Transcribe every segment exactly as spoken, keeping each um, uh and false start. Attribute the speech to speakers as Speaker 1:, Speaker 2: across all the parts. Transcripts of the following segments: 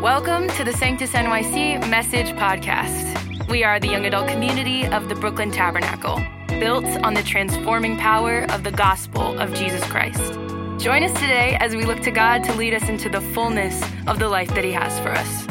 Speaker 1: Welcome to the Sanctus N Y C Message Podcast. We are the young adult community of the Brooklyn Tabernacle, built on the transforming power of the gospel of Jesus Christ. Join us today as we look to God to lead us into the fullness of the life that He has for us.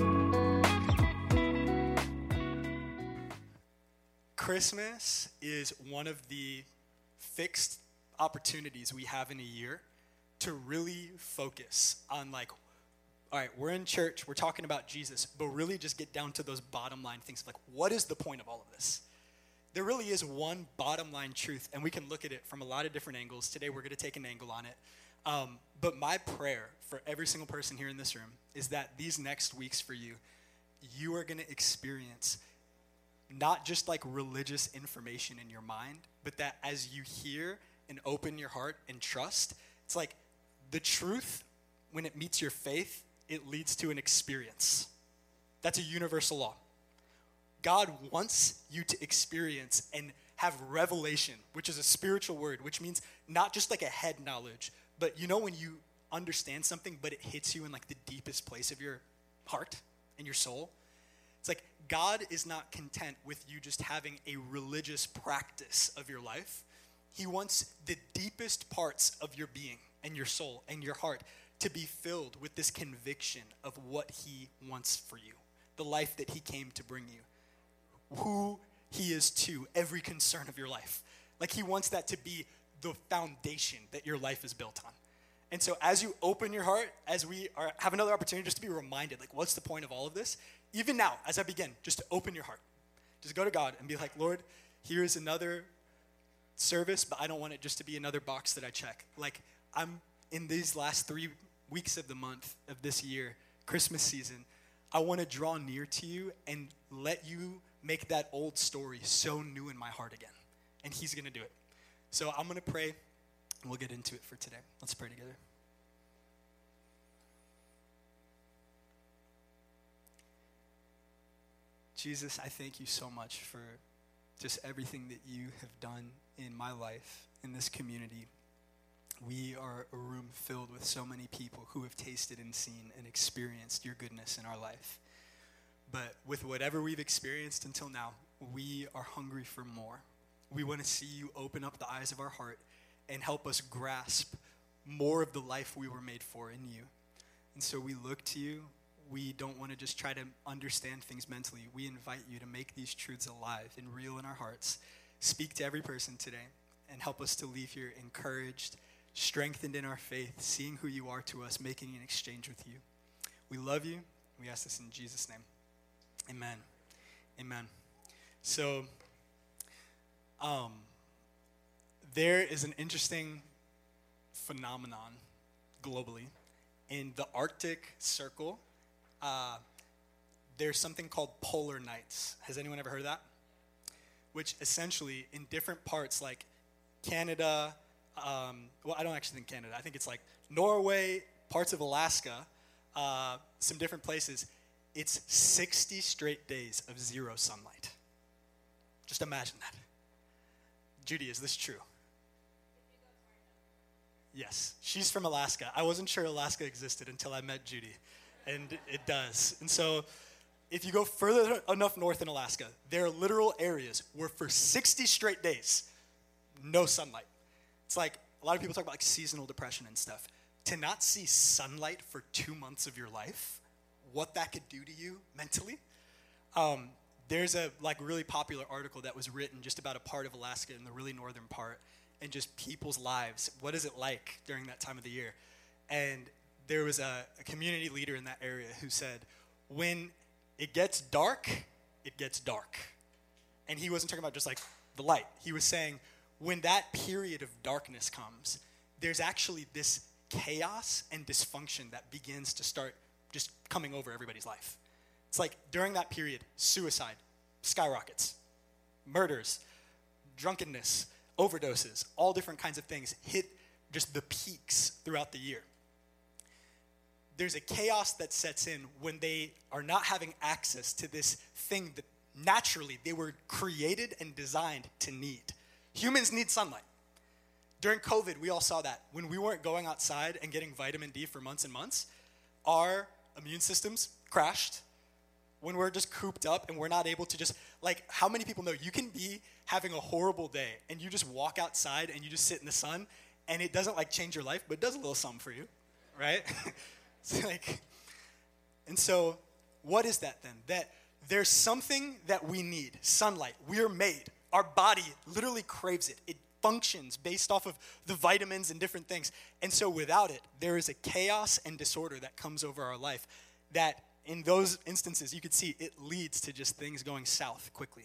Speaker 2: Christmas is one of the fixed opportunities we have in a year to really focus on, like, all right, we're in church, we're talking about Jesus, but really just get down to those bottom line things of, like, what is the point of all of this? There really is one bottom line truth, and we can look at it from a lot of different angles. Today we're going to take an angle on it. Um, but my prayer for every single person here in this room is that these next weeks for you, you are going to experience not just like religious information in your mind, but that as you hear and open your heart and trust, it's like the truth, when it meets your faith, it leads to an experience. That's a universal law. God wants you to experience and have revelation, which is a spiritual word, which means not just like a head knowledge, but you know when you understand something, but it hits you in like the deepest place of your heart and your soul? It's like God is not content with you just having a religious practice of your life. He wants the deepest parts of your being and your soul and your heart to be filled with this conviction of what He wants for you, the life that He came to bring you, who He is to every concern of your life. Like He wants that to be the foundation that your life is built on. And so as you open your heart, as we are, have another opportunity just to be reminded, like, what's the point of all of this? Even now, as I begin, just to open your heart. Just go to God and be like, Lord, here's another service, but I don't want it just to be another box that I check. Like, I'm in these last three weeks of the month of this year, Christmas season, I want to draw near to you and let you make that old story so new in my heart again. And He's going to do it. So I'm going to pray, and we'll get into it for today. Let's pray together. Jesus, I thank you so much for just everything that you have done in my life, in this community. We are a room filled with so many people who have tasted and seen and experienced your goodness in our life. But with whatever we've experienced until now, we are hungry for more. We want to see you open up the eyes of our heart and help us grasp more of the life we were made for in you. And so we look to you. We don't want to just try to understand things mentally. We invite you to make these truths alive and real in our hearts. Speak to every person today and help us to leave here encouraged, strengthened in our faith, seeing who you are to us, making an exchange with you. We love you. We ask this in Jesus' name. Amen. Amen. So, um, there is an interesting phenomenon globally. In the Arctic Circle, uh, there's something called polar nights. Has anyone ever heard of that? Which essentially, in different parts, like Canada, Um, well, I don't actually think Canada. I think it's like Norway, parts of Alaska, uh, some different places. It's sixty straight days of zero sunlight. Just imagine that. Judy, is this true? Yes, she's from Alaska. I wasn't sure Alaska existed until I met Judy, and it does. And so if you go further enough north in Alaska, there are literal areas where for sixty straight days, no sunlight. It's like, a lot of people talk about like seasonal depression and stuff. To not see sunlight for two months of your life, what that could do to you mentally. Um, there's a like really popular article that was written just about a part of Alaska in the really northern part and just people's lives. What is it like during that time of the year? And there was a, a community leader in that area who said, when it gets dark, it gets dark. And he wasn't talking about just like the light. He was saying, when that period of darkness comes, there's actually this chaos and dysfunction that begins to start just coming over everybody's life. It's like during that period, suicide skyrockets, murders, drunkenness, overdoses, all different kinds of things hit just the peaks throughout the year. There's a chaos that sets in when they are not having access to this thing that naturally they were created and designed to need. Humans need sunlight. During COVID, we all saw that. When we weren't going outside and getting vitamin D for months and months, our immune systems crashed, when we're just cooped up and we're not able to just, like, how many people know you can be having a horrible day and you just walk outside and you just sit in the sun and it doesn't, like, change your life, but it does a little something for you, right? It's like, and so what is that then? That there's something that we need, sunlight. We are made. Our body literally craves it. It functions based off of the vitamins and different things. And so without it, there is a chaos and disorder that comes over our life that in those instances, you could see it leads to just things going south quickly.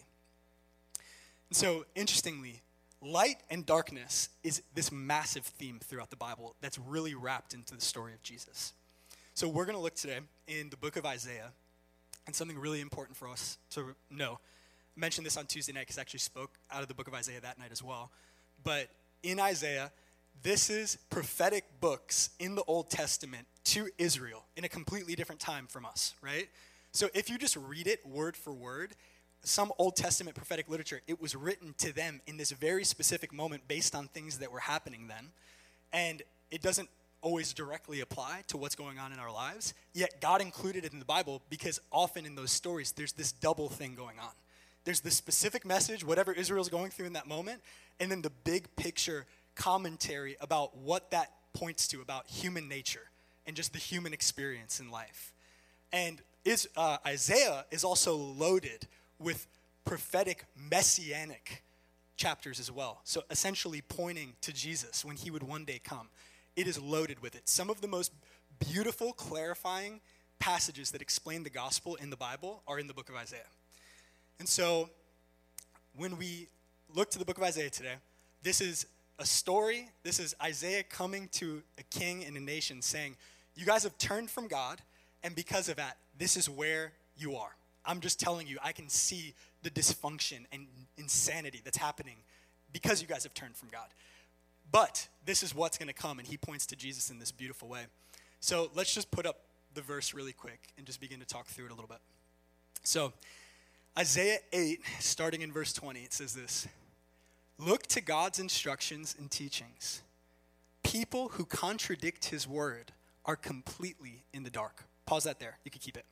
Speaker 2: And so interestingly, light and darkness is this massive theme throughout the Bible that's really wrapped into the story of Jesus. So we're going to look today in the book of Isaiah, and something really important for us to know. I mentioned this on Tuesday night because I actually spoke out of the book of Isaiah that night as well. But in Isaiah, this is prophetic books in the Old Testament to Israel in a completely different time from us, right? So if you just read it word for word, some Old Testament prophetic literature, it was written to them in this very specific moment based on things that were happening then. And it doesn't always directly apply to what's going on in our lives, yet God included it in the Bible because often in those stories, there's this double thing going on. There's the specific message, whatever Israel's going through in that moment, and then the big picture commentary about what that points to about human nature and just the human experience in life. And is, uh, Isaiah is also loaded with prophetic messianic chapters as well. So essentially pointing to Jesus when he would one day come. It is loaded with it. Some of the most beautiful, clarifying passages that explain the gospel in the Bible are in the book of Isaiah. And so when we look to the book of Isaiah today, this is a story. This is Isaiah coming to a king and a nation saying, you guys have turned from God, and because of that, this is where you are. I'm just telling you, I can see the dysfunction and insanity that's happening because you guys have turned from God. But this is what's going to come, and he points to Jesus in this beautiful way. So let's just put up the verse really quick and just begin to talk through it a little bit. So Isaiah eight, starting in verse twenty, it says this: look to God's instructions and teachings. People who contradict his word are completely in the dark. Pause that there. You can keep it.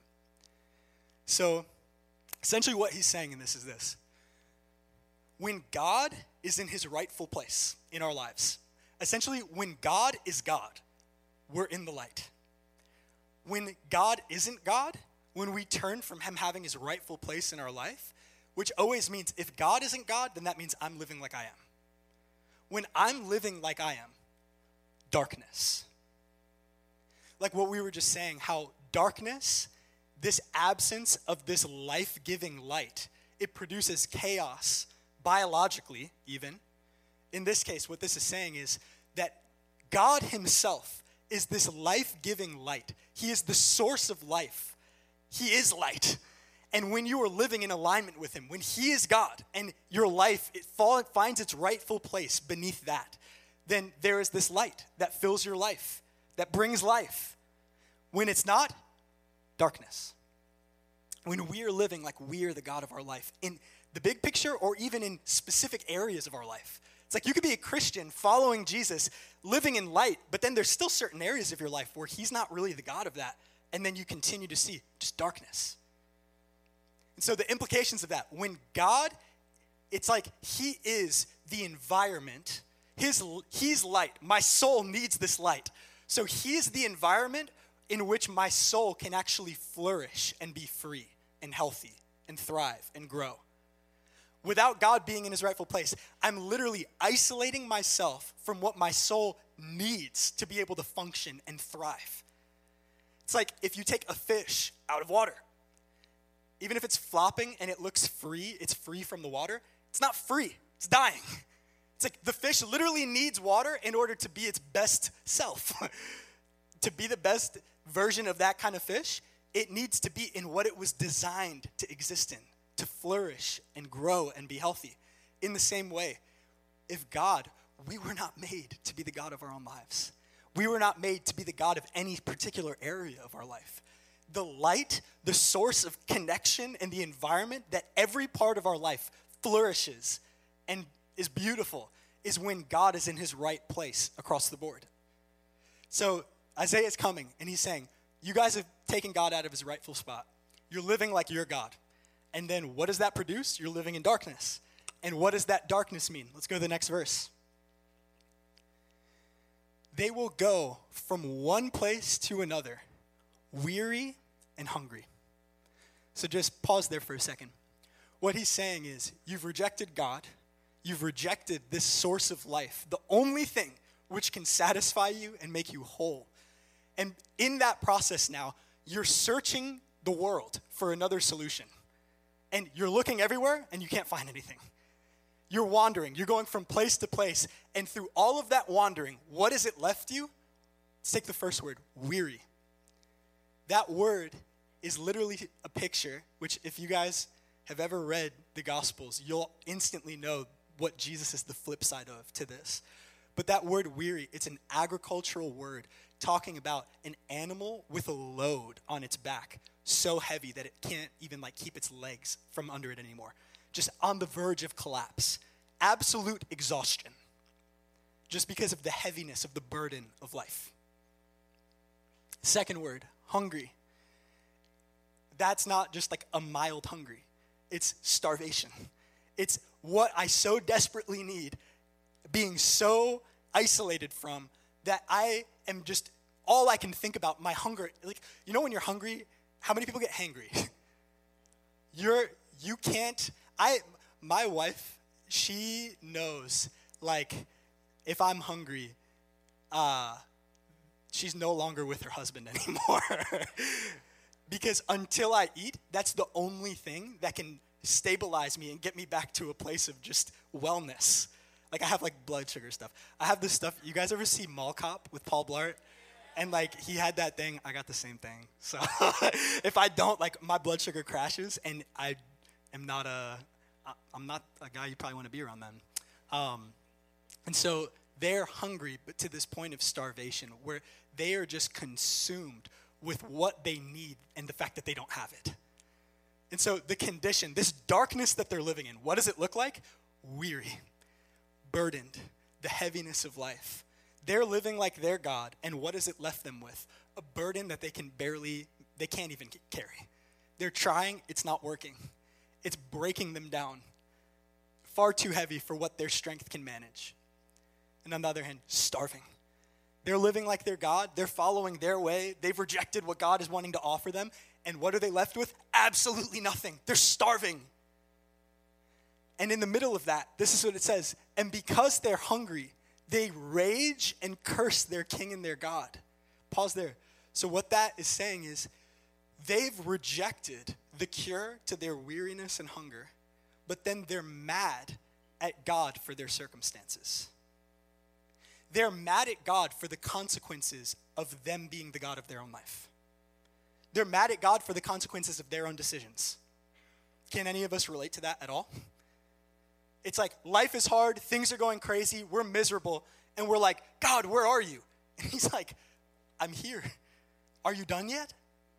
Speaker 2: So essentially what he's saying in this is this. When God is in his rightful place in our lives, essentially when God is God, we're in the light. When God isn't God, when we turn from him having his rightful place in our life, which always means if God isn't God, then that means I'm living like I am. When I'm living like I am, darkness. Like what we were just saying, how darkness, this absence of this life-giving light, it produces chaos, biologically even. In this case, what this is saying is that God himself is this life-giving light. He is the source of life. He is light. And when you are living in alignment with him, when he is God and your life it fall, finds its rightful place beneath that, then there is this light that fills your life, that brings life. When it's not, darkness. When we are living like we are the God of our life, in the big picture or even in specific areas of our life. It's like you could be a Christian following Jesus, living in light, but then there's still certain areas of your life where he's not really the God of that. And then you continue to see just darkness. And so the implications of that, when God, it's like he is the environment. His, he's light. My soul needs this light. So he is the environment in which my soul can actually flourish and be free and healthy and thrive and grow. Without God being in his rightful place, I'm literally isolating myself from what my soul needs to be able to function and thrive. It's like if you take a fish out of water, even if it's flopping and it looks free, it's free from the water, it's not free, it's dying. It's like the fish literally needs water in order to be its best self. To be the best version of that kind of fish, it needs to be in what it was designed to exist in, to flourish and grow and be healthy. In the same way, if God, we were not made to be the God of our own lives. We were not made to be the God of any particular area of our life. The light, the source of connection and the environment that every part of our life flourishes and is beautiful is when God is in his right place across the board. So Isaiah is coming and he's saying, you guys have taken God out of his rightful spot. You're living like you're God. And then what does that produce? You're living in darkness. And what does that darkness mean? Let's go to the next verse. They will go from one place to another, weary and hungry. So just pause there for a second. What he's saying is, you've rejected God. You've rejected this source of life, the only thing which can satisfy you and make you whole. And in that process now, you're searching the world for another solution. And you're looking everywhere and you can't find anything. You're wandering. You're going from place to place. And through all of that wandering, what has it left you? Let's take the first word, weary. That word is literally a picture, which if you guys have ever read the Gospels, you'll instantly know what Jesus is the flip side of to this. But that word weary, it's an agricultural word talking about an animal with a load on its back so heavy that it can't even like keep its legs from under it anymore. Just on the verge of collapse. Absolute exhaustion. Just because of the heaviness of the burden of life. Second word, hungry. That's not just like a mild hungry. It's starvation. It's what I so desperately need, being so isolated from that I am just, all I can think about, my hunger. Like, you know when you're hungry, how many people get hangry? You're, you can't, I, my wife, she knows, like, if I'm hungry, uh, she's no longer with her husband anymore. Because until I eat, that's the only thing that can stabilize me and get me back to a place of just wellness. Like I have like blood sugar stuff. I have this stuff. You guys ever see Mall Cop with Paul Blart? And like he had that thing. I got the same thing. So if I don't, like my blood sugar crashes, and I am not a, I'm not a guy you probably want to be around then. Um, and so they're hungry, but to this point of starvation where they are just consumed with what they need and the fact that they don't have it. And so the condition, this darkness that they're living in, what does it look like? Weary, burdened, the heaviness of life. They're living like their God, and what has it left them with? A burden that they can barely, they can't even carry. They're trying, it's not working. It's breaking them down. Far too heavy for what their strength can manage. And on the other hand, starving. They're living like their God. They're following their way. They've rejected what God is wanting to offer them. And what are they left with? Absolutely nothing. They're starving. And in the middle of that, this is what it says. And because they're hungry, they rage and curse their king and their God. Pause there. So what that is saying is they've rejected the cure to their weariness and hunger, but then they're mad at God for their circumstances. They're mad at God for the consequences of them being the God of their own life. They're mad at God for the consequences of their own decisions. Can any of us relate to that at all? It's like life is hard, things are going crazy, we're miserable, and we're like, God, where are you? And he's like, I'm here. Are you done yet?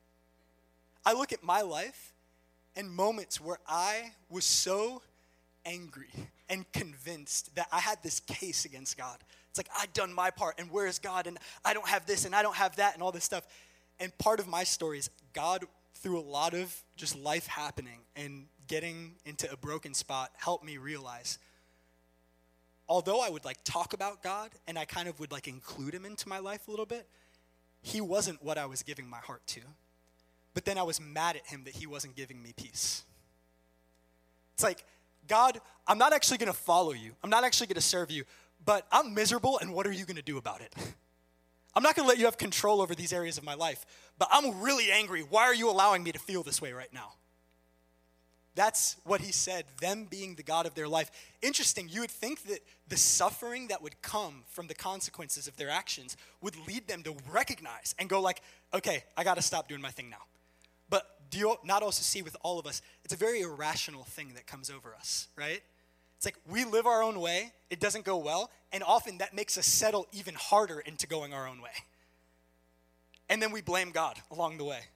Speaker 2: I look at my life and moments where I was so angry and convinced that I had this case against God. It's like, I've done my part, and where is God? And I don't have this, and I don't have that, and all this stuff. And part of my story is God, through a lot of just life happening and getting into a broken spot, helped me realize, although I would like talk about God, and I kind of would like include him into my life a little bit, he wasn't what I was giving my heart to. But then I was mad at him that he wasn't giving me peace. It's like, God, I'm not actually going to follow you. I'm not actually going to serve you. But I'm miserable, and what are you going to do about it? I'm not going to let you have control over these areas of my life, but I'm really angry. Why are you allowing me to feel this way right now? That's what he said, them being the God of their life. Interesting, you would think that the suffering that would come from the consequences of their actions would lead them to recognize and go like, okay, I got to stop doing my thing now. But do you not also see with all of us, it's a very irrational thing that comes over us, right? It's like we live our own way, it doesn't go well, and often that makes us settle even harder into going our own way. And then we blame God along the way.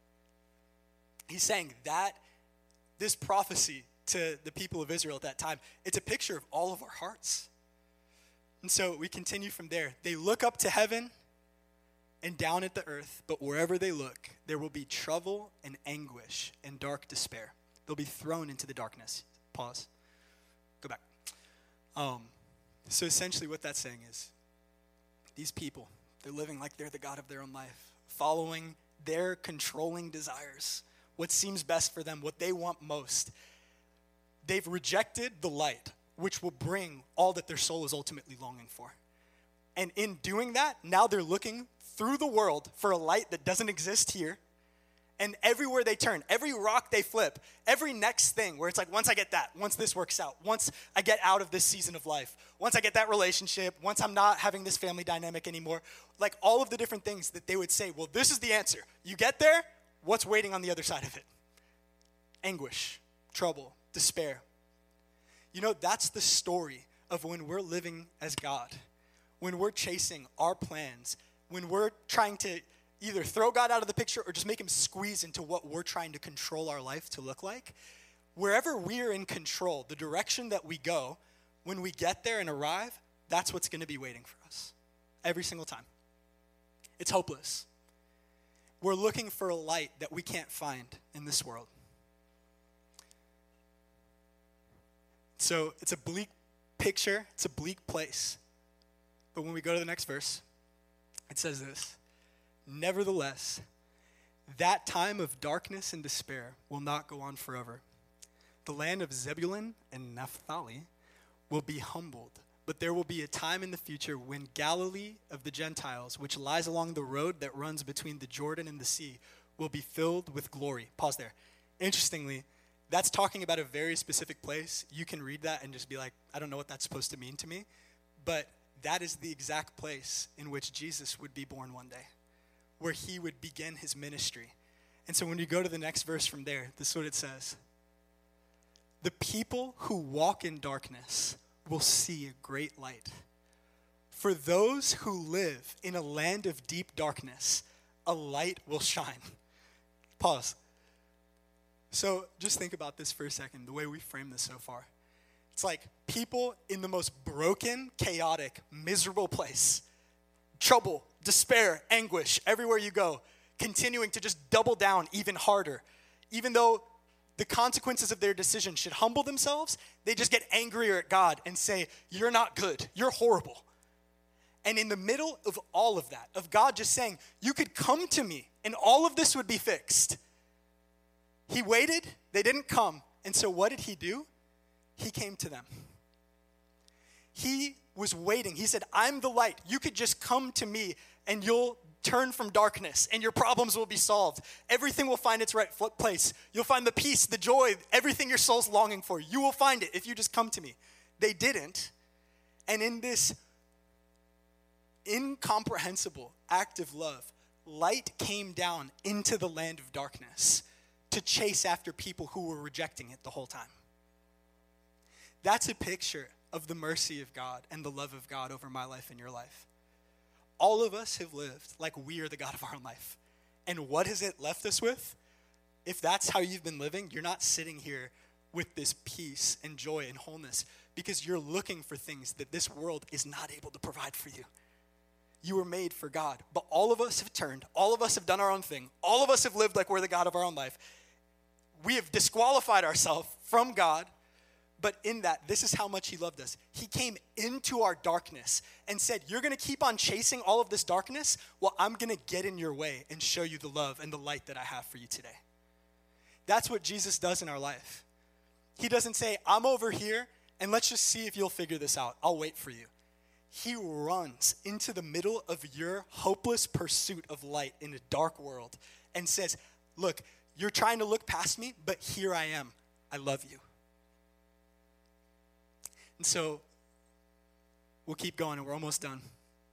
Speaker 2: He's saying that this prophecy to the people of Israel at that time, it's a picture of all of our hearts. And so we continue from there. They look up to heaven, and down at the earth, but wherever they look, there will be trouble and anguish and dark despair. They'll be thrown into the darkness. Pause. Go back. Um, so essentially what that's saying is these people, they're living like they're the God of their own life, following their controlling desires, what seems best for them, what they want most. They've rejected the light, which will bring all that their soul is ultimately longing for. And in doing that, now they're looking through the world for a light that doesn't exist here. And everywhere they turn, every rock they flip, every next thing where it's like, once I get that, once this works out, once I get out of this season of life, once I get that relationship, once I'm not having this family dynamic anymore, like all of the different things that they would say, well, this is the answer. You get there, what's waiting on the other side of it? Anguish, trouble, despair. You know, that's the story of when we're living as God, when we're chasing our plans, when we're trying to either throw God out of the picture or just make him squeeze into what we're trying to control our life to look like. Wherever we're in control, the direction that we go, when we get there and arrive, that's what's going to be waiting for us every single time. It's hopeless. We're looking for a light that we can't find in this world. So it's a bleak picture. It's a bleak place. But when we go to the next verse, it says this: nevertheless, that time of darkness and despair will not go on forever. The land of Zebulun and Naphtali will be humbled, but there will be a time in the future when Galilee of the Gentiles, which lies along the road that runs between the Jordan and the sea, will be filled with glory. Pause there. Interestingly, that's talking about a very specific place. You can read that and just be like, I don't know what that's supposed to mean to me. But that is the exact place in which Jesus would be born one day, where he would begin his ministry. And so when you go to the next verse from there, this is what it says. The people who walk in darkness will see a great light. For those who live in a land of deep darkness, a light will shine. Pause. So just think about this for a second, the way we frame this so far. It's like people in the most broken, chaotic, miserable place. Trouble, despair, anguish, everywhere you go, continuing to just double down even harder. Even though the consequences of their decision should humble themselves, they just get angrier at God and say, you're not good, you're horrible. And in the middle of all of that, of God just saying, you could come to me and all of this would be fixed. He waited, they didn't come, and so what did he do? He came to them. He was waiting. He said, I'm the light. You could just come to me and you'll turn from darkness and your problems will be solved. Everything will find its right place. You'll find the peace, the joy, everything your soul's longing for. You will find it if you just come to me. They didn't. And in this incomprehensible act of love, light came down into the land of darkness to chase after people who were rejecting it the whole time. That's a picture of the mercy of God and the love of God over my life and your life. All of us have lived like we are the God of our own life. And what has it left us with? If that's how you've been living, you're not sitting here with this peace and joy and wholeness because you're looking for things that this world is not able to provide for you. You were made for God, but all of us have turned. All of us have done our own thing. All of us have lived like we're the God of our own life. We have disqualified ourselves from God. But in that, this is how much he loved us. He came into our darkness and said, you're going to keep on chasing all of this darkness? Well, I'm going to get in your way and show you the love and the light that I have for you today. That's what Jesus does in our life. He doesn't say, I'm over here, and let's just see if you'll figure this out. I'll wait for you. He runs into the middle of your hopeless pursuit of light in a dark world and says, look, you're trying to look past me, but here I am. I love you. And so we'll keep going, and we're almost done.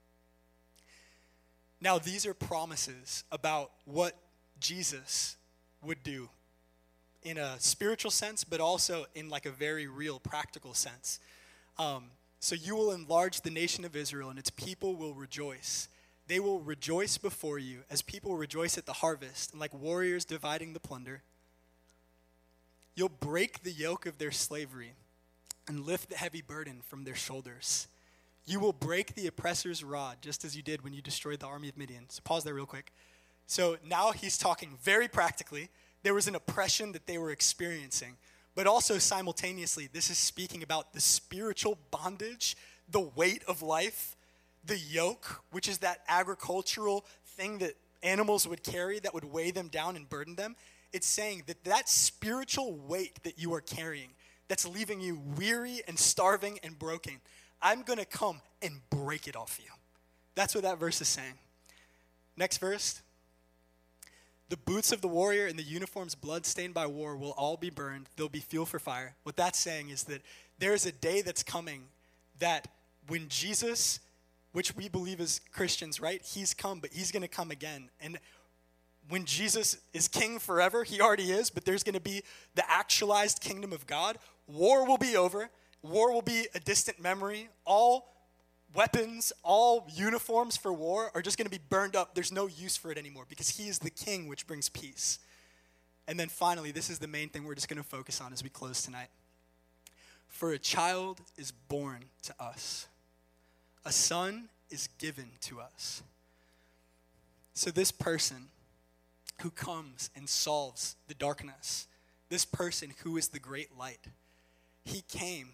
Speaker 2: Now, these are promises about what Jesus would do in a spiritual sense, but also in like a very real, practical sense. Um, so you will enlarge the nation of Israel, and its people will rejoice. They will rejoice before you as people rejoice at the harvest, and like warriors dividing the plunder. You'll break the yoke of their slavery and lift the heavy burden from their shoulders. You will break the oppressor's rod, just as you did when you destroyed the army of Midian. So pause there real quick. So now he's talking very practically. There was an oppression that they were experiencing, but also simultaneously, this is speaking about the spiritual bondage, the weight of life, the yoke, which is that agricultural thing that animals would carry that would weigh them down and burden them. It's saying that that spiritual weight that you are carrying, that's leaving you weary and starving and broken, I'm going to come and break it off you. That's what that verse is saying. Next verse. The boots of the warrior and the uniforms blood-stained by war will all be burned. They'll be fuel for fire. What that's saying is that there's a day that's coming that when Jesus, which we believe as Christians, right? He's come, but he's going to come again. And when Jesus is king forever, he already is, but there's going to be the actualized kingdom of God. War will be over. War will be a distant memory. All weapons, all uniforms for war are just going to be burned up. There's no use for it anymore because he is the king, which brings peace. And then finally, this is the main thing we're just going to focus on as we close tonight. For a child is born to us. A son is given to us. So this person who comes and solves the darkness, this person who is the great light, he came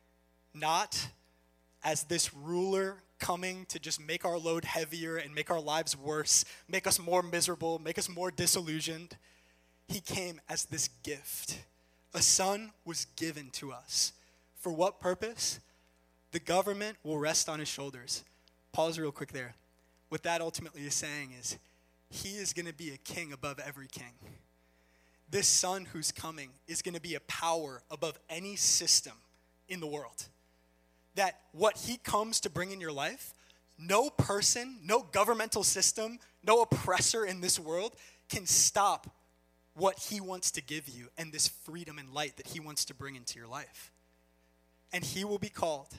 Speaker 2: not as this ruler coming to just make our load heavier and make our lives worse, make us more miserable, make us more disillusioned. He came as this gift. A son was given to us. For what purpose? The government will rest on his shoulders. Pause real quick there. What that ultimately is saying is he is going to be a king above every king. This son who's coming is going to be a power above any system in the world. That what he comes to bring in your life, no person, no governmental system, no oppressor in this world can stop what he wants to give you and this freedom and light that he wants to bring into your life. And he will be called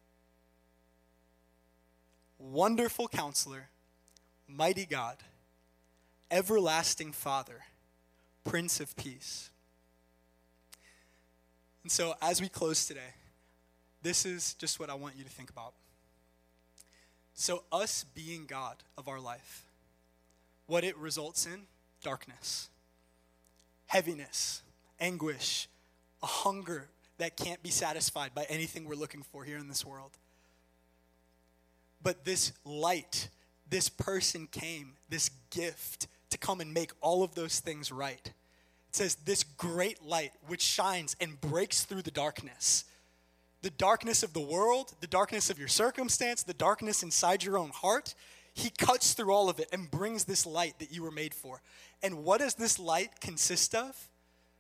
Speaker 2: Wonderful Counselor, Mighty God, Everlasting Father, Prince of Peace. And so as we close today, this is just what I want you to think about. So us being God of our life, what it results in, darkness, heaviness, anguish, a hunger that can't be satisfied by anything we're looking for here in this world. But this light, this person came, this gift to come and make all of those things right. It says this great light which shines and breaks through the darkness. The darkness of the world, the darkness of your circumstance, the darkness inside your own heart. He cuts through all of it and brings this light that you were made for. And what does this light consist of?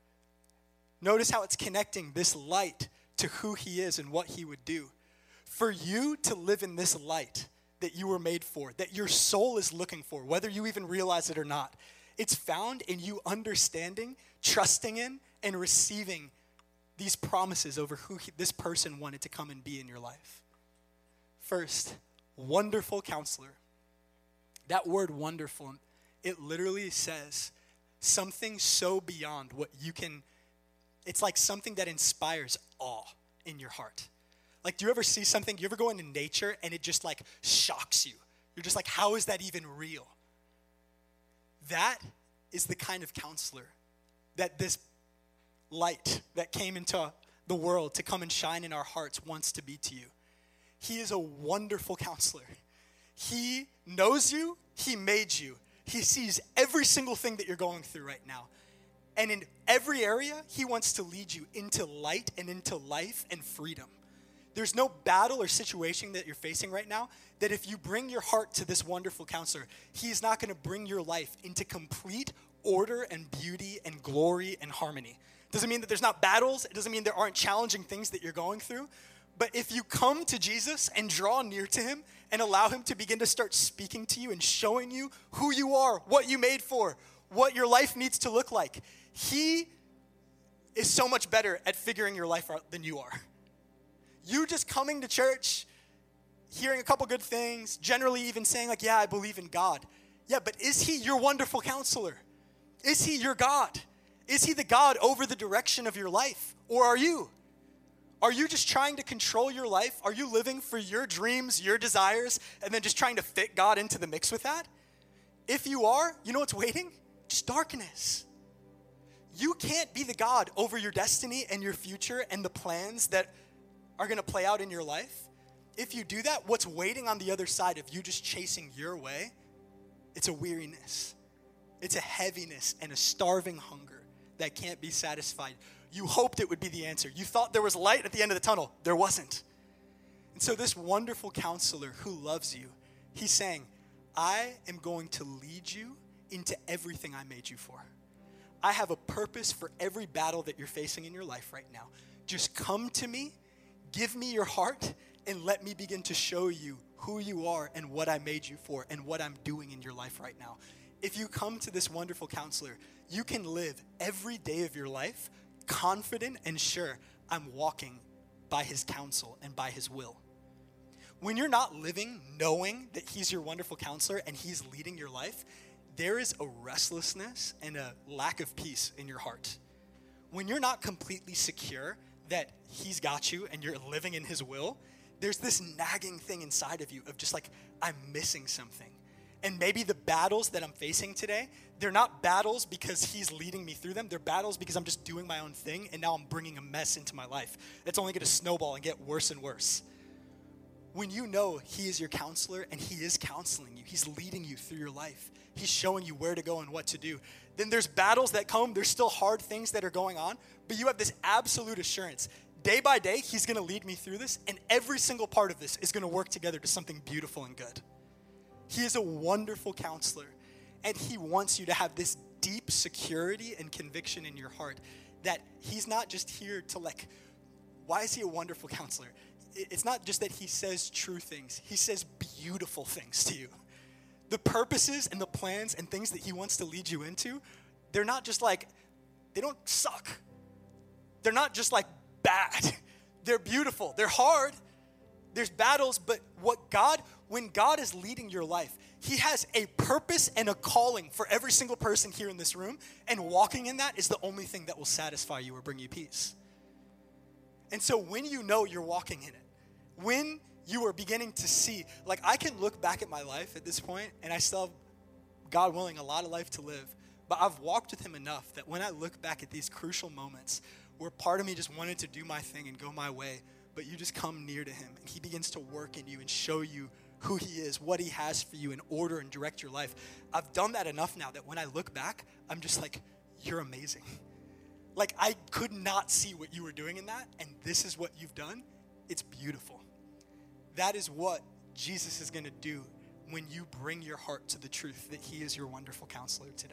Speaker 2: Notice how it's connecting this light to who he is and what he would do. For you to live in this light that you were made for, that your soul is looking for, whether you even realize it or not, it's found in you understanding, trusting in, and receiving these promises over who he, this person wanted to come and be in your life. First, Wonderful Counselor. That word wonderful, it literally says something so beyond what you can, it's like something that inspires awe in your heart. Like, do you ever see something, you ever go into nature and it just like shocks you? You're just like, how is that even real? That is the kind of counselor that this light that came into the world to come and shine in our hearts wants to be to you. He is a wonderful counselor. He knows you. He made you. He sees every single thing that you're going through right now. And in every area, he wants to lead you into light and into life and freedom. There's no battle or situation that you're facing right now that if you bring your heart to this wonderful counselor, he's not going to bring your life into complete order and beauty and glory and harmony. Doesn't mean that there's not battles. It doesn't mean there aren't challenging things that you're going through. But if you come to Jesus and draw near to him and allow him to begin to start speaking to you and showing you who you are, what you made for, what your life needs to look like, he is so much better at figuring your life out than you are. You just coming to church, hearing a couple good things, generally even saying like, yeah, I believe in God. Yeah, but is he your wonderful counselor? Is he your God? Is he the God over the direction of your life? Or are you? Are you just trying to control your life? Are you living for your dreams, your desires, and then just trying to fit God into the mix with that? If you are, you know what's waiting? Just darkness. You can't be the God over your destiny and your future and the plans that are going to play out in your life. If you do that, what's waiting on the other side of you just chasing your way? It's a weariness. It's a heaviness and a starving hunger that can't be satisfied. You hoped it would be the answer. You thought there was light at the end of the tunnel. There wasn't. And so this wonderful counselor who loves you, he's saying, I am going to lead you into everything I made you for. I have a purpose for every battle that you're facing in your life right now. Just come to me, give me your heart, and let me begin to show you who you are and what I made you for and what I'm doing in your life right now. If you come to this wonderful counselor, you can live every day of your life confident and sure I'm walking by his counsel and by his will. When you're not living knowing that he's your wonderful counselor and he's leading your life, there is a restlessness and a lack of peace in your heart. When you're not completely secure that he's got you and you're living in his will, there's this nagging thing inside of you of just like, I'm missing something. And maybe the battles that I'm facing today, they're not battles because he's leading me through them. They're battles because I'm just doing my own thing, and now I'm bringing a mess into my life. That's only going to snowball and get worse and worse. When you know he is your counselor and he is counseling you, he's leading you through your life, he's showing you where to go and what to do, then there's battles that come, there's still hard things that are going on, but you have this absolute assurance. Day by day, he's going to lead me through this, and every single part of this is going to work together to something beautiful and good. He is a wonderful counselor, and he wants you to have this deep security and conviction in your heart that he's not just here to like, why is he a wonderful counselor? It's not just that he says true things. He says beautiful things to you. The purposes and the plans and things that he wants to lead you into, they're not just like, they don't suck. They're not just like bad. They're beautiful. They're hard. There's battles, but what God, when God is leading your life, he has a purpose and a calling for every single person here in this room, and walking in that is the only thing that will satisfy you or bring you peace. And so when you know you're walking in it, when you are beginning to see, like I can look back at my life at this point, and I still have, God willing, a lot of life to live, but I've walked with him enough that when I look back at these crucial moments where part of me just wanted to do my thing and go my way, but you just come near to him and he begins to work in you and show you who he is, what he has for you, and order and direct your life. I've done that enough now that when I look back, I'm just like, you're amazing. Like I could not see what you were doing in that, and this is what you've done. It's beautiful. That is what Jesus is going to do when you bring your heart to the truth that he is your wonderful counselor today.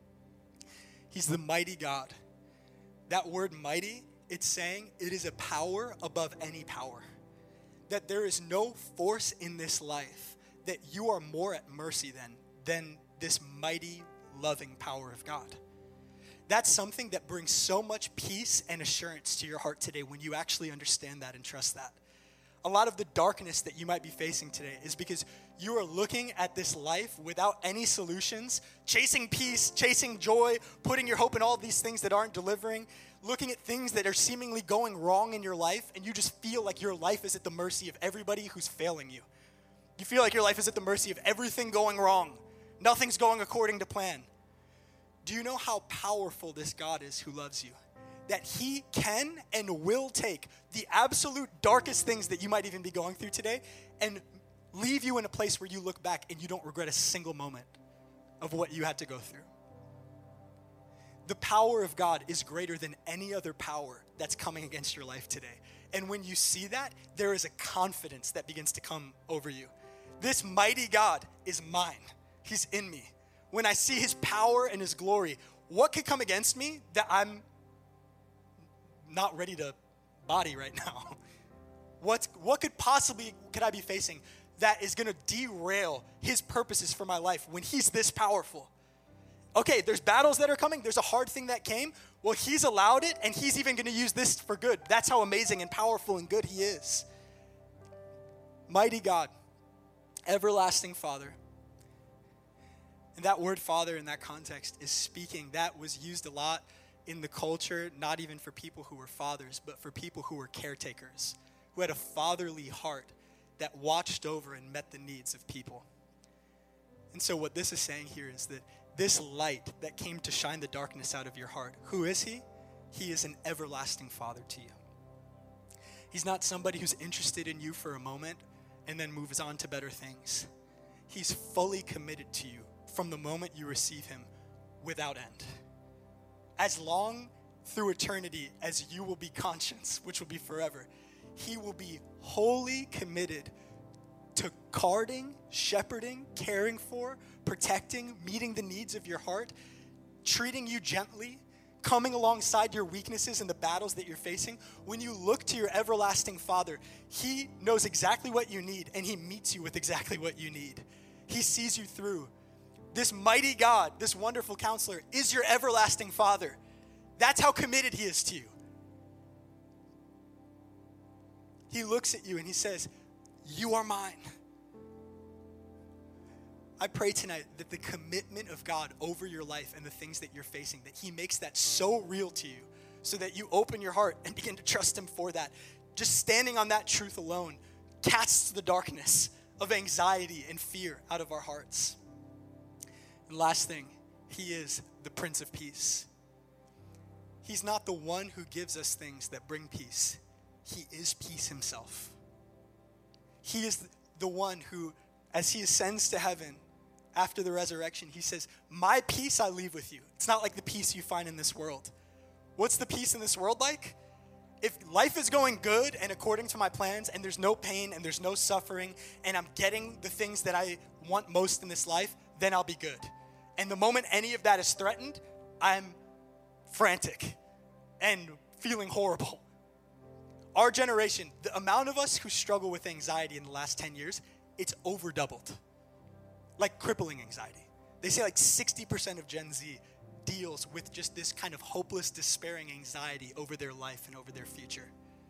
Speaker 2: He's the mighty God. That word mighty, it's saying it is a power above any power. That there is no force in this life that you are more at mercy than, than this mighty, loving power of God. That's something that brings so much peace and assurance to your heart today when you actually understand that and trust that. A lot of the darkness that you might be facing today is because you are looking at this life without any solutions, chasing peace, chasing joy, putting your hope in all these things that aren't delivering, looking at things that are seemingly going wrong in your life, and you just feel like your life is at the mercy of everybody who's failing you. You feel like your life is at the mercy of everything going wrong. Nothing's going according to plan. Do you know how powerful this God is who loves you? That he can and will take the absolute darkest things that you might even be going through today and leave you in a place where you look back and you don't regret a single moment of what you had to go through. The power of God is greater than any other power that's coming against your life today. And when you see that, there is a confidence that begins to come over you. This mighty God is mine. He's in me. When I see his power and his glory, what could come against me that I'm not ready to body right now? What's, what could possibly, could I be facing that is going to derail his purposes for my life when he's this powerful? Okay, there's battles that are coming. There's a hard thing that came. Well, he's allowed it, and he's even going to use this for good. That's how amazing and powerful and good he is. Mighty God, everlasting Father. And that word Father in that context is speaking. That was used a lot in the culture, not even for people who were fathers, but for people who were caretakers, who had a fatherly heart that watched over and met the needs of people. And so what this is saying here is that this light that came to shine the darkness out of your heart, who is he? He is an everlasting Father to you. He's not somebody who's interested in you for a moment and then moves on to better things. He's fully committed to you from the moment you receive him without end. As long through eternity as you will be conscious, which will be forever, he will be wholly committed to guarding, shepherding, caring for, protecting, meeting the needs of your heart, treating you gently, coming alongside your weaknesses and the battles that you're facing. When you look to your everlasting Father, he knows exactly what you need, and he meets you with exactly what you need. He sees you through. This mighty God, this wonderful counselor, is your everlasting Father. That's how committed he is to you. He looks at you and he says, you are mine. I pray tonight that the commitment of God over your life and the things that you're facing, that he makes that so real to you so that you open your heart and begin to trust him for that. Just standing on that truth alone casts the darkness of anxiety and fear out of our hearts. And last thing, he is the Prince of Peace. He's not the one who gives us things that bring peace. He is peace himself. He is the one who, as he ascends to heaven after the resurrection, he says, my peace I leave with you. It's not like the peace you find in this world. What's the peace in this world like? If life is going good and according to my plans and there's no pain and there's no suffering and I'm getting the things that I want most in this life, then I'll be good. And the moment any of that is threatened, I'm frantic and feeling horrible. Our generation, the amount of us who struggle with anxiety in the last ten years, it's over doubled. Like crippling anxiety. They say like sixty percent of Gen Z deals with just this kind of hopeless, despairing anxiety over their life and over their future.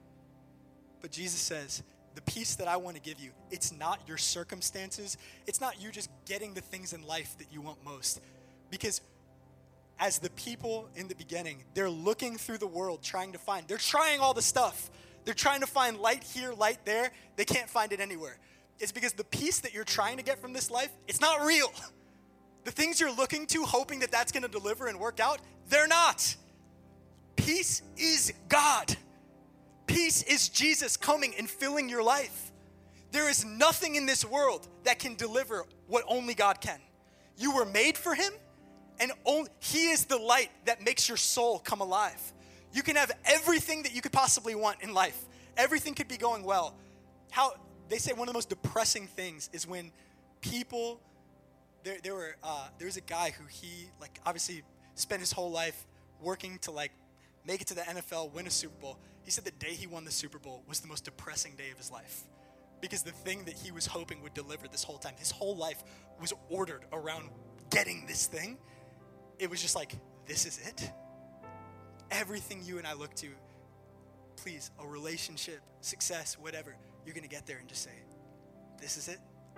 Speaker 2: But Jesus says, the peace that I want to give you, it's not your circumstances. It's not you just getting the things in life that you want most. Because as the people in the beginning, they're looking through the world trying to find, they're trying all the stuff. They're trying to find light here, light there. They can't find it anywhere. It's because the peace that you're trying to get from this life, it's not real. The things you're looking to, hoping that that's going to deliver and work out, they're not. Peace is God. Peace is Jesus coming and filling your life. There is nothing in this world that can deliver what only God can. You were made for him, and only, he is the light that makes your soul come alive. You can have everything that you could possibly want in life. Everything could be going well. How they say one of the most depressing things is when people, there there were uh, there was a guy who he like obviously spent his whole life working to like make it to the N F L, win a Super Bowl. He said the day he won the Super Bowl was the most depressing day of his life because the thing that he was hoping would deliver this whole time, his whole life was ordered around getting this thing. It was just like, this is it. Everything you and I look to, please, a relationship, success, whatever, you're going to get there and just say, this is it.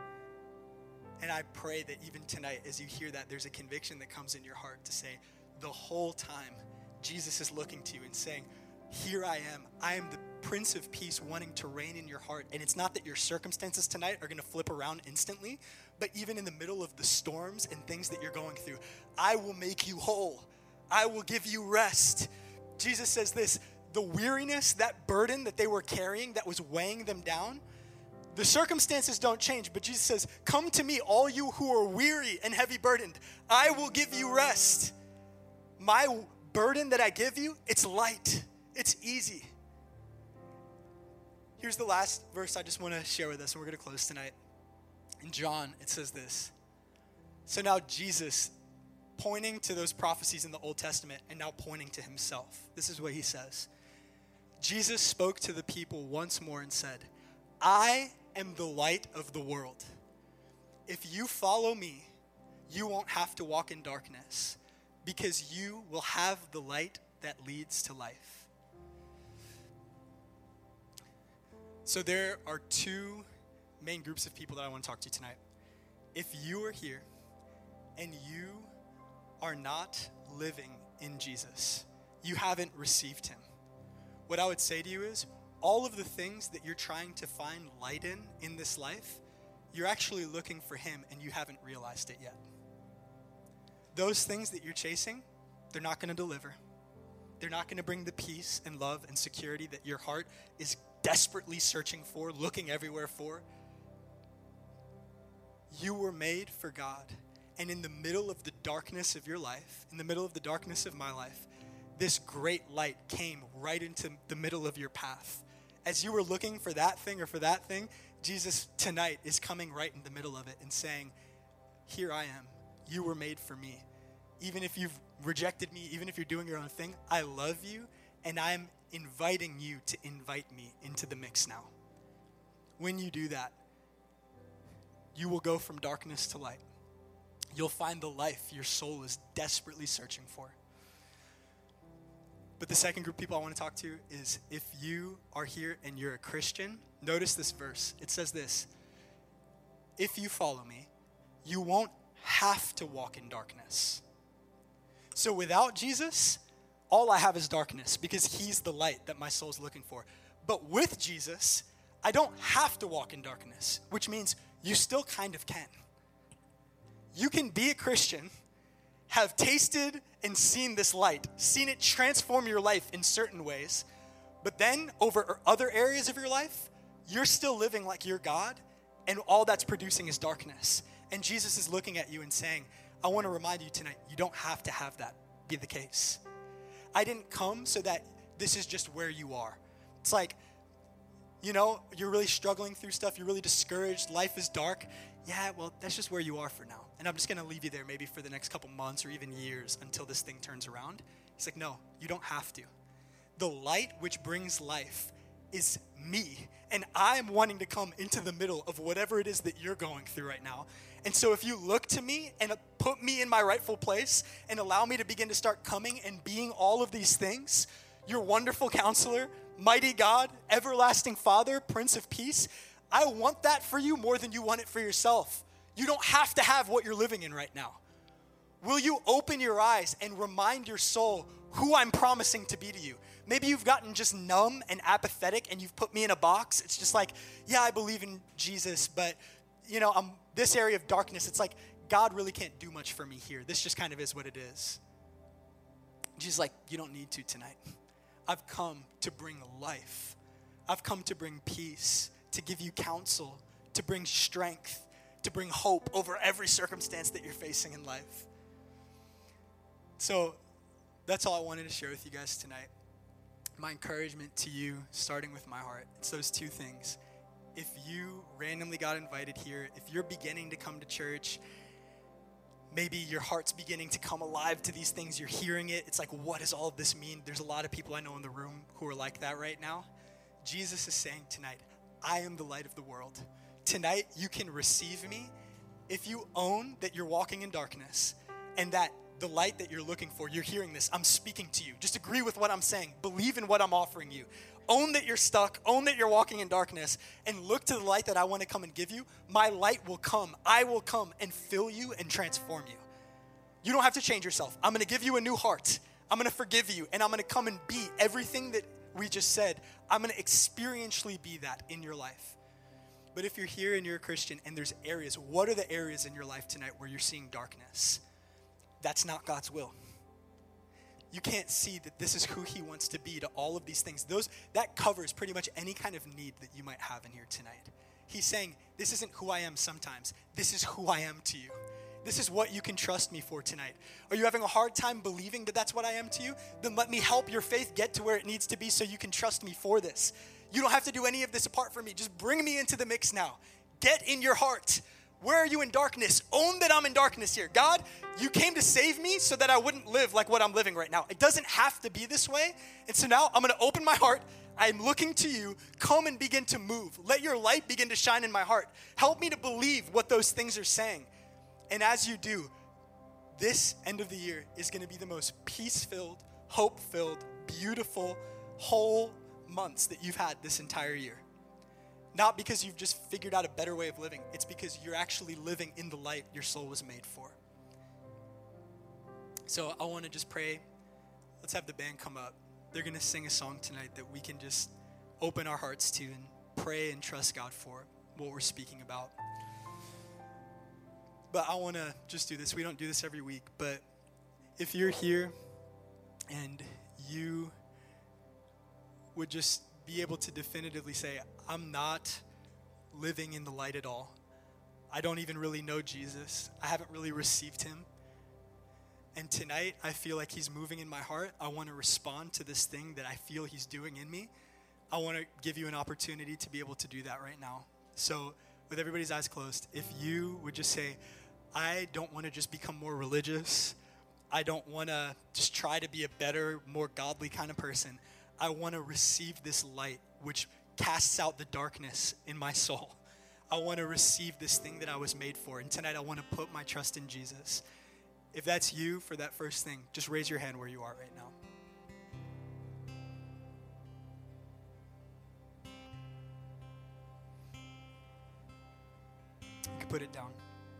Speaker 2: And I pray that even tonight, as you hear that, there's a conviction that comes in your heart to say, the whole time, Jesus is looking to you and saying, here I am. I am the Prince of Peace wanting to reign in your heart. And it's not that your circumstances tonight are going to flip around instantly, but even in the middle of the storms and things that you're going through, I will make you whole. I will give you rest. Jesus says this, the weariness, that burden that they were carrying that was weighing them down, the circumstances don't change, but Jesus says, come to me, all you who are weary and heavy burdened. I will give you rest. My burden that I give you, it's light. It's easy. Here's the last verse I just want to share with us, and we're going to close tonight. In John, it says this. So now Jesus, pointing to those prophecies in the Old Testament and now pointing to himself. This is what he says. Jesus spoke to the people once more and said, I am the light of the world. If you follow me, you won't have to walk in darkness because you will have the light that leads to life. So there are two main groups of people that I want to talk to tonight. If you are here and you are not living in Jesus, you haven't received him. What I would say to you is, all of the things that you're trying to find light in in this life, you're actually looking for him and you haven't realized it yet. Those things that you're chasing, they're not going to deliver. They're not going to bring the peace and love and security that your heart is desperately searching for, looking everywhere for. You were made for God. And in the middle of the darkness of your life, in the middle of the darkness of my life, this great light came right into the middle of your path. As you were looking for that thing or for that thing, Jesus tonight is coming right in the middle of it and saying, here I am. You were made for me. Even if you've rejected me, even if you're doing your own thing, I love you, and I'm inviting you to invite me into the mix now. When you do that, you will go from darkness to light. You'll find the life your soul is desperately searching for. But the second group of people I want to talk to is if you are here and you're a Christian, notice this verse. It says this: if you follow me, you won't have to walk in darkness. So without Jesus, all I have is darkness because he's the light that my soul's looking for. But with Jesus, I don't have to walk in darkness, which means you still kind of can. You can be a Christian, have tasted and seen this light, seen it transform your life in certain ways, but then over other areas of your life, you're still living like you're God, and all that's producing is darkness. And Jesus is looking at you and saying, I want to remind you tonight, you don't have to have that be the case. I didn't come so that this is just where you are. It's like, you know, you're really struggling through stuff, you're really discouraged, life is dark. Yeah, well, that's just where you are for now. And I'm just going to leave you there maybe for the next couple months or even years until this thing turns around. He's like, no, you don't have to. The light which brings life is me. And I'm wanting to come into the middle of whatever it is that you're going through right now. And so if you look to me and put me in my rightful place and allow me to begin to start coming and being all of these things, your wonderful counselor, mighty God, everlasting Father, Prince of Peace, I want that for you more than you want it for yourself. You don't have to have what you're living in right now. Will you open your eyes and remind your soul who I'm promising to be to you? Maybe you've gotten just numb and apathetic and you've put me in a box. It's just like, yeah, I believe in Jesus, but you know, I'm this area of darkness. It's like, God really can't do much for me here. This just kind of is what it is. Jesus is like, you don't need to tonight. I've come to bring life. I've come to bring peace, to give you counsel, to bring strength, to bring hope over every circumstance that you're facing in life. So that's all I wanted to share with you guys tonight. My encouragement to you, starting with my heart, it's those two things. If you randomly got invited here, if you're beginning to come to church, maybe your heart's beginning to come alive to these things, you're hearing it, it's like, what does all of this mean? There's a lot of people I know in the room who are like that right now. Jesus is saying tonight, I am the light of the world. Tonight, you can receive me if you own that you're walking in darkness and that the light that you're looking for, you're hearing this, I'm speaking to you. Just agree with what I'm saying. Believe in what I'm offering you. Own that you're stuck. Own that you're walking in darkness and look to the light that I want to come and give you. My light will come. I will come and fill you and transform you. You don't have to change yourself. I'm going to give you a new heart. I'm going to forgive you, and I'm going to come and be everything that we just said. I'm going to experientially be that in your life. But if you're here and you're a Christian and there's areas, what are the areas in your life tonight where you're seeing darkness? That's not God's will. You can't see that this is who he wants to be to all of these things. Those that covers pretty much any kind of need that you might have in here tonight. He's saying, this isn't who I am sometimes. This is who I am to you. This is what you can trust me for tonight. Are you having a hard time believing that that's what I am to you? Then let me help your faith get to where it needs to be so you can trust me for this. You don't have to do any of this apart from me. Just bring me into the mix now. Get in your heart. Where are you in darkness? Own that I'm in darkness here. God, you came to save me so that I wouldn't live like what I'm living right now. It doesn't have to be this way. And so now I'm going to open my heart. I'm looking to you. Come and begin to move. Let your light begin to shine in my heart. Help me to believe what those things are saying. And as you do, this end of the year is going to be the most peace-filled, hope-filled, beautiful, whole months that you've had this entire year. Not because you've just figured out a better way of living. It's because you're actually living in the light your soul was made for. So I want to just pray let's have the band come up. They're going to sing a song tonight that we can just open our hearts to and pray and trust God for what we're speaking about. But I want to just do this. We don't do this every week, but if you're here and you would just be able to definitively say, I'm not living in the light at all. I don't even really know Jesus. I haven't really received him. And tonight, I feel like he's moving in my heart. I want to respond to this thing that I feel he's doing in me. I want to give you an opportunity to be able to do that right now. So with everybody's eyes closed, if you would just say, I don't want to just become more religious. I don't want to just try to be a better, more godly kind of person. I want to receive this light which casts out the darkness in my soul. I want to receive this thing that I was made for. And tonight I want to put my trust in Jesus. If that's you for that first thing, just raise your hand where you are right now. You can put it down.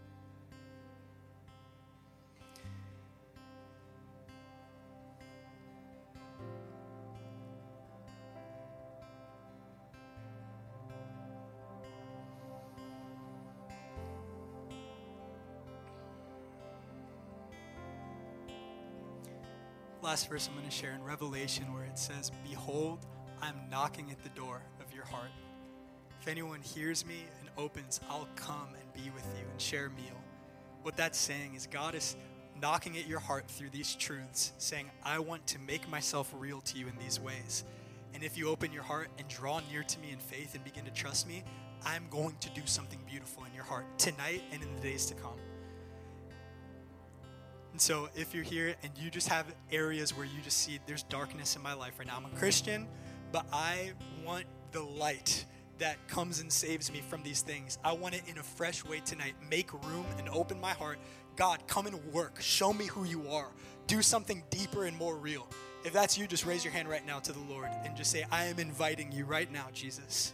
Speaker 2: Last verse I'm going to share in Revelation where it says, behold, I'm knocking at the door of your heart. If anyone hears me and opens, I'll come and be with you and share a meal. What that's saying is God is knocking at your heart through these truths, saying, I want to make myself real to you in these ways. And if you open your heart and draw near to me in faith and begin to trust me, I'm going to do something beautiful in your heart tonight and in the days to come. And so if you're here and you just have areas where you just see there's darkness in my life right now. I'm a Christian, but I want the light that comes and saves me from these things. I want it in a fresh way tonight. Make room and open my heart. God, come and work. Show me who you are. Do something deeper and more real. If that's you, just raise your hand right now to the Lord and just say, I am inviting you right now, Jesus.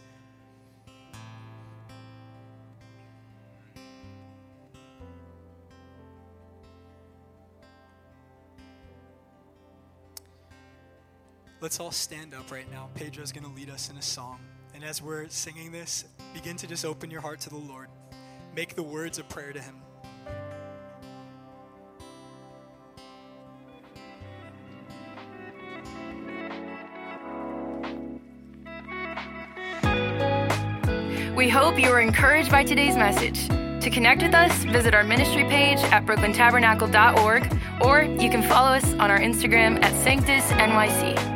Speaker 2: Let's all stand up right now. Pedro's going to lead us in a song. And as we're singing this, begin to just open your heart to the Lord. Make the words a prayer to him.
Speaker 1: We hope you were encouraged by today's message. To connect with us, visit our ministry page at brooklyn tabernacle dot org, or you can follow us on our Instagram at Sanctus N Y C.